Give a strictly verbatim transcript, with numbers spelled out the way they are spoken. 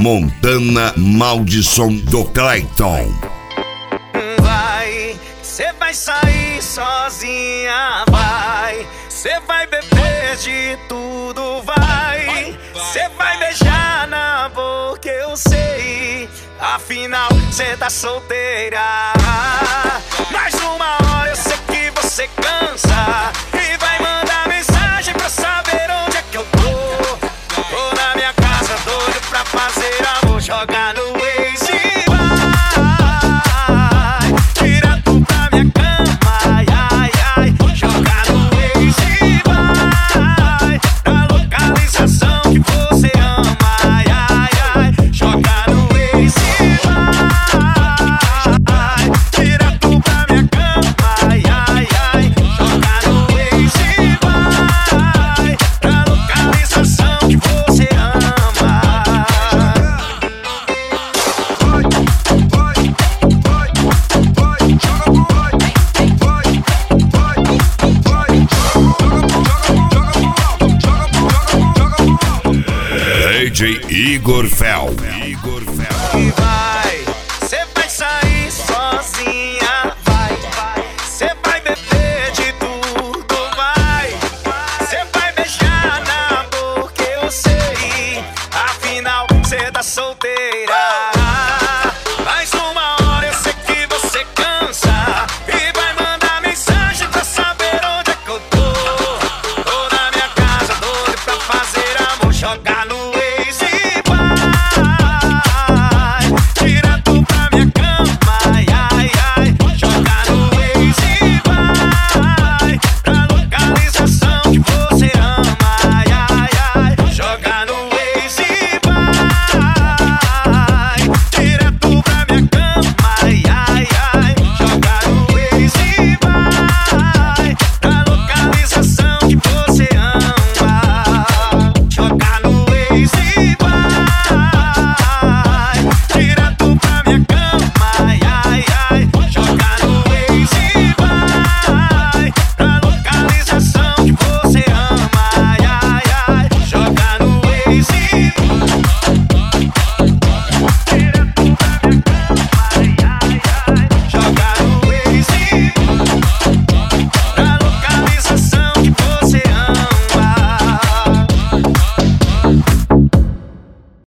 Montana Maldição do Clayton. Vai, cê vai sair sozinha, vai. Cê vai beber de tudo, vai. Cê vai beijar na boca, eu sei. Afinal, cê tá solteira. Mais uma hora eu sei que você cansa e vai mandar mensagem pra saber onde é que eu tô. Tô na minha casa, doido pra fazer amor. Joga no Waze e vai direto pra minha cama, ai, ai, ai. Joga no Waze e vai pra localização que você ama, ai, ai, ai. Joga no Waze e vai direto pra minha cama, ai, ai, ai. Joga no Waze e vai pra localização que você ama. D J Igor Fel.